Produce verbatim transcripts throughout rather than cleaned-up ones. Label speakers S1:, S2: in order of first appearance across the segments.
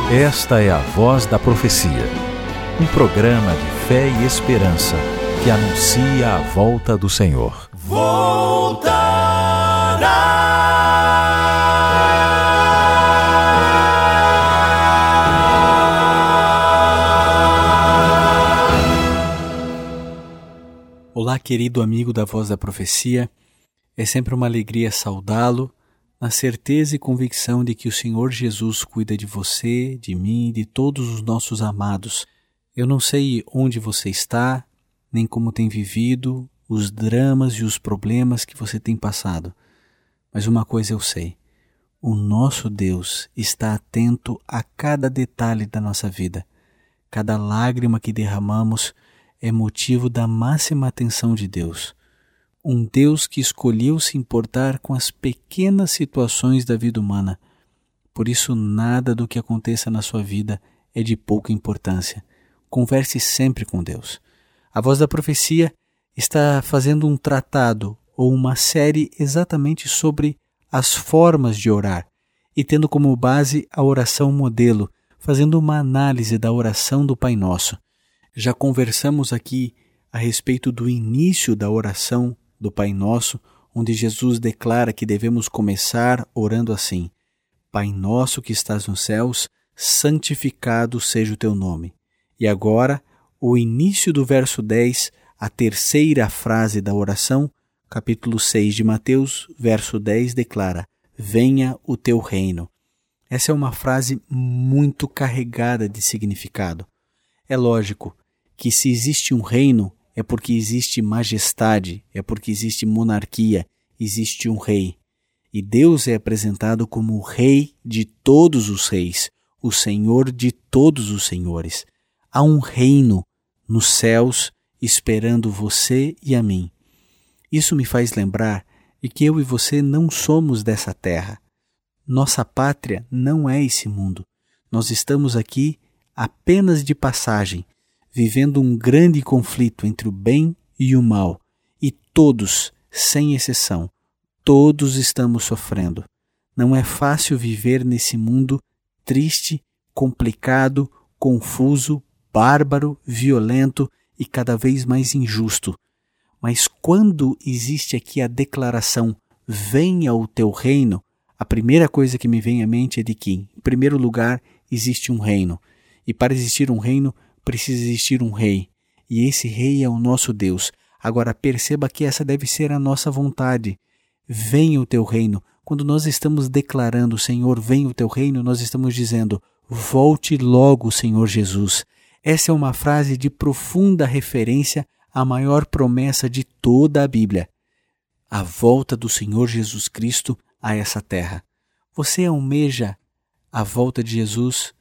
S1: Esta é a Voz da Profecia, um programa de fé e esperança que anuncia a volta do Senhor.
S2: Olá, querido amigo da Voz da Profecia. É sempre uma alegria saudá-lo, na certeza e convicção de que o Senhor Jesus cuida de você, de mim e de todos os nossos amados. Eu não sei onde você está, nem como tem vivido, os dramas e os problemas que você tem passado. Mas uma coisa eu sei: o nosso Deus está atento a cada detalhe da nossa vida. Cada lágrima que derramamos é motivo da máxima atenção de Deus. Um Deus que escolheu se importar com as pequenas situações da vida humana. Por isso, nada do que aconteça na sua vida é de pouca importância. Converse sempre com Deus. A Voz da Profecia está fazendo um tratado ou uma série exatamente sobre as formas de orar e tendo como base a oração modelo, fazendo uma análise da oração do Pai Nosso. Já conversamos aqui a respeito do início da oração do Pai Nosso, onde Jesus declara que devemos começar orando assim: Pai Nosso que estás nos céus, santificado seja o teu nome. E agora, o início do verso dez, a terceira frase da oração, capítulo seis de Mateus, verso dez, declara: venha o teu reino. Essa é uma frase muito carregada de significado. É lógico que se existe um reino, é porque existe majestade, é porque existe monarquia, existe um rei. E Deus é apresentado como o rei de todos os reis, o Senhor de todos os senhores. Há um reino nos céus esperando você e a mim. Isso me faz lembrar de que eu e você não somos dessa terra. Nossa pátria não é esse mundo. Nós estamos aqui apenas de passagem, vivendo um grande conflito entre o bem e o mal. E todos, sem exceção, todos estamos sofrendo. Não é fácil viver nesse mundo triste, complicado, confuso, bárbaro, violento e cada vez mais injusto. Mas quando existe aqui a declaração venha o teu reino, a primeira coisa que me vem à mente é de que, em primeiro lugar, existe um reino. E para existir um reino, precisa existir um rei. E esse rei é o nosso Deus. Agora perceba que essa deve ser a nossa vontade. Venha o teu reino. Quando nós estamos declarando, Senhor, venha o teu reino, nós estamos dizendo, volte logo, Senhor Jesus. Essa é uma frase de profunda referência à maior promessa de toda a Bíblia: a volta do Senhor Jesus Cristo a essa terra. Você almeja a volta de Jesus?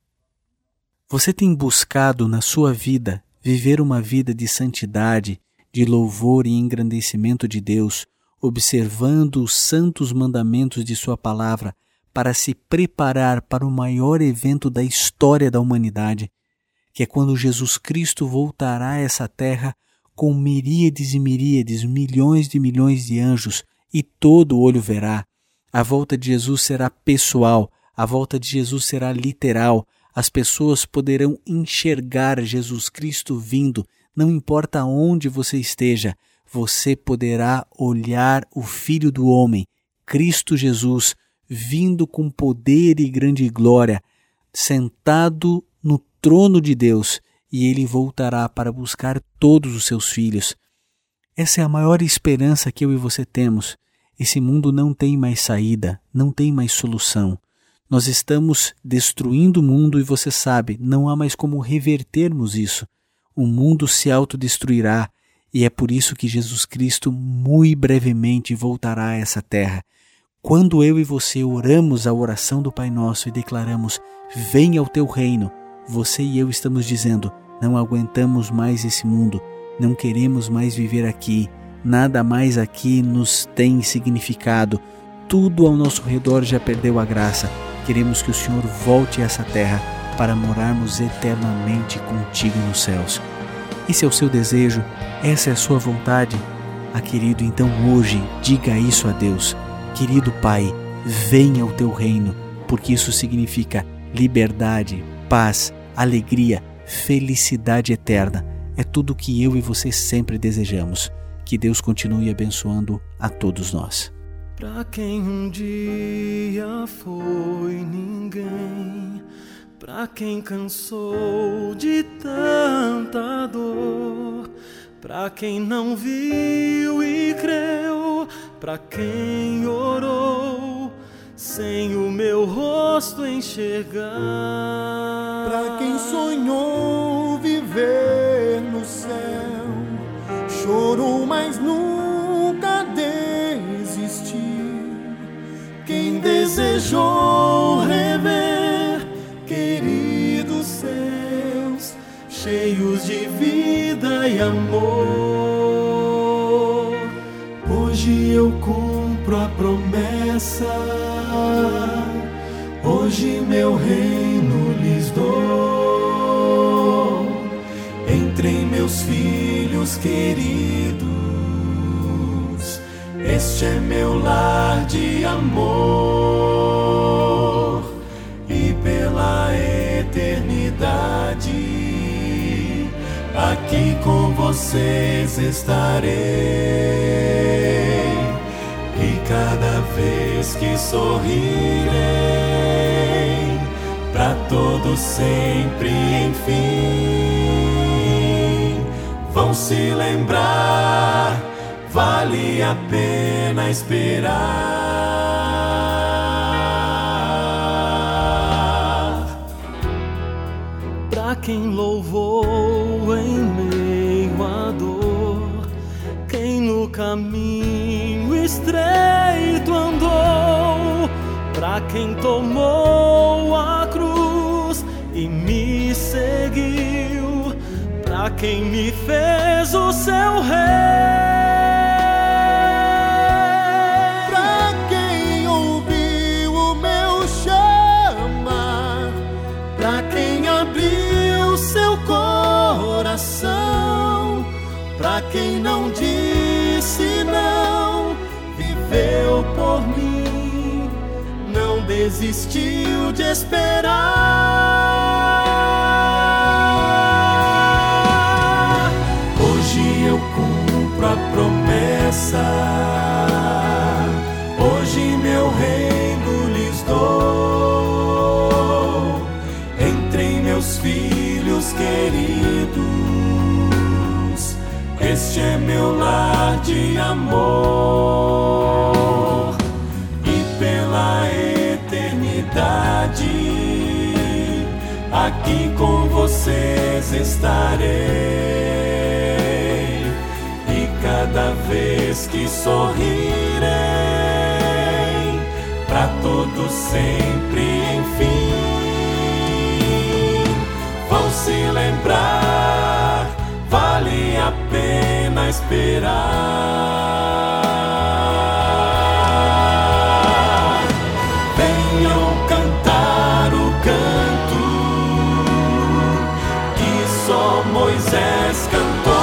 S2: Você tem buscado na sua vida viver uma vida de santidade, de louvor e engrandecimento de Deus, observando os santos mandamentos de sua palavra para se preparar para o maior evento da história da humanidade, que é quando Jesus Cristo voltará a essa terra com miríades e miríades, milhões de milhões de anjos, e todo olho verá. A volta de Jesus será pessoal, a volta de Jesus será literal. As pessoas poderão enxergar Jesus Cristo vindo, não importa onde você esteja, você poderá olhar o Filho do Homem, Cristo Jesus, vindo com poder e grande glória, sentado no trono de Deus, e ele voltará para buscar todos os seus filhos. Essa é a maior esperança que eu e você temos. Esse mundo não tem mais saída, não tem mais solução. Nós estamos destruindo o mundo e você sabe, não há mais como revertermos isso. O mundo se autodestruirá e é por isso que Jesus Cristo muito brevemente voltará a essa terra. Quando eu e você oramos a oração do Pai Nosso e declaramos, venha o teu reino, você e eu estamos dizendo, não aguentamos mais esse mundo, não queremos mais viver aqui, nada mais aqui nos tem significado, tudo ao nosso redor já perdeu a graça. Queremos que o Senhor volte a essa terra para morarmos eternamente contigo nos céus. Esse é o seu desejo? Essa é a sua vontade? Ah, querido, então hoje diga isso a Deus. Querido Pai, venha o teu reino, porque isso significa liberdade, paz, alegria, felicidade eterna. É tudo o que eu e você sempre desejamos. Que Deus continue abençoando a todos nós.
S3: Pra quem um dia foi ninguém, pra quem cansou de tanta dor, pra quem não viu e creu, pra quem orou sem o meu rosto enxergar,
S4: pra quem sonhou viver no céu, chorou mas nunca desistiu, quem desejou rever queridos seus, cheios de vida e amor. Hoje eu cumpro a promessa, hoje meu reino lhes dou, entre meus filhos queridos, este é meu lar de amor, e pela eternidade aqui com vocês estarei, e cada vez que sorrirei, pra todos sempre, enfim, vão se lembrar, vale a pena esperar. Pra quem louvou em meio à dor, quem no caminho estreito andou, pra quem tomou a cruz e me seguiu, pra quem me fez o seu rei, pra quem ouviu o meu chamar,
S3: pra quem abriu seu coração, pra quem não disse não, viveu por mim, não desistiu de esperar. Hoje eu cumpro a promessa, hoje meu reino lhes dou, entre meus filhos queridos, este é meu lar de amor, e pela eternidade aqui com vocês estarei, e cada vez que sorrirei, pra todos sempre, enfim, vão se lembrar, vale a pena esperar. Venham cantar o canto que só Moisés cantou,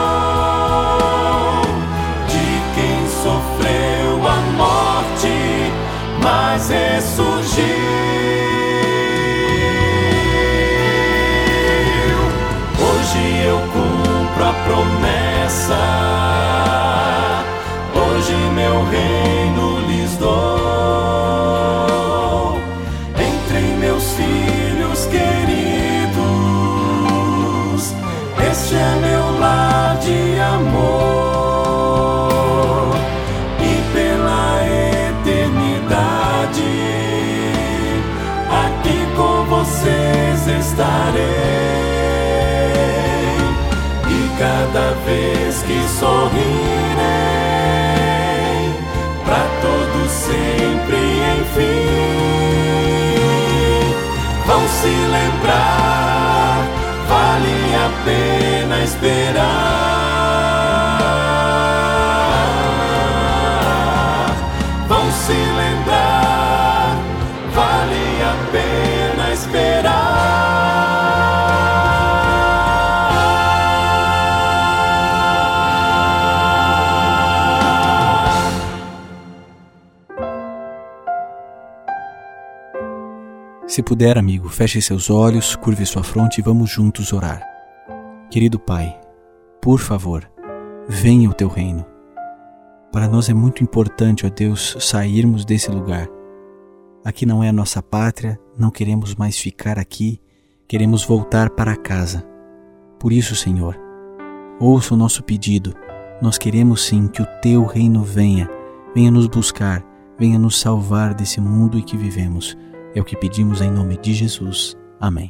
S3: de quem sofreu a morte, mas ressurgiu. Hoje eu cumpro a promessa, hoje meu reino lhes dou, entre meus filhos queridos, este é meu lar de amor, e pela eternidade aqui com vocês estarei, cada vez que sorrirei, pra todos sempre, enfim, vão se lembrar, vale a pena esperar. Vão se lembrar, vale a pena esperar.
S2: Se puder, amigo, feche seus olhos, curve sua fronte e vamos juntos orar. Querido Pai, por favor, venha o Teu reino. Para nós é muito importante, ó Deus, sairmos desse lugar. Aqui não é a nossa pátria, não queremos mais ficar aqui, queremos voltar para casa. Por isso, Senhor, ouça o nosso pedido. Nós queremos sim que o Teu reino venha, venha nos buscar, venha nos salvar desse mundo em que vivemos. É o que pedimos em nome de Jesus. Amém.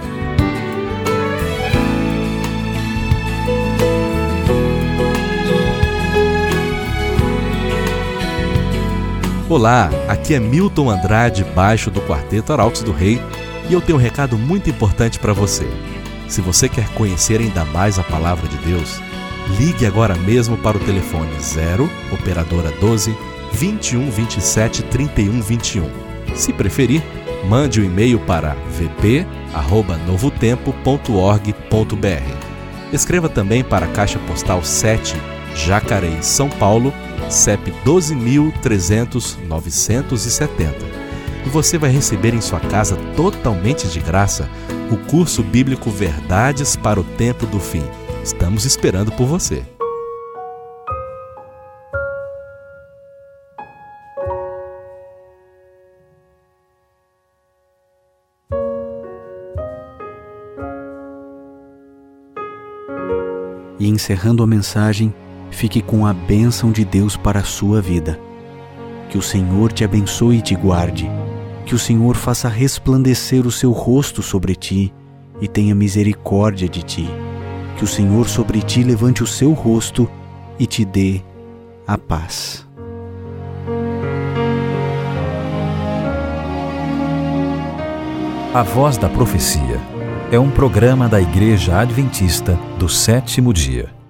S1: Olá, aqui é Milton Andrade, baixo do Quarteto Arautos do Rei, e eu tenho um recado muito importante para você. Se você quer conhecer ainda mais a Palavra de Deus, ligue agora mesmo para o telefone zero, operadora doze, vinte e um, vinte e sete, trinta e um, vinte e um. Se preferir, mande um e-mail para v p arroba novo tempo ponto org ponto b r. Escreva também para a Caixa Postal sete, Jacareí, São Paulo, C E P doze mil trezentos, novecentos e setenta. E você vai receber em sua casa totalmente de graça o curso bíblico Verdades para o Tempo do Fim. Estamos esperando por você.
S2: E encerrando a mensagem, fique com a bênção de Deus para a sua vida. Que o Senhor te abençoe e te guarde. Que o Senhor faça resplandecer o seu rosto sobre ti e tenha misericórdia de ti. Que o Senhor sobre ti levante o seu rosto e te dê a paz.
S1: A Voz da Profecia é um programa da Igreja Adventista do Sétimo Dia.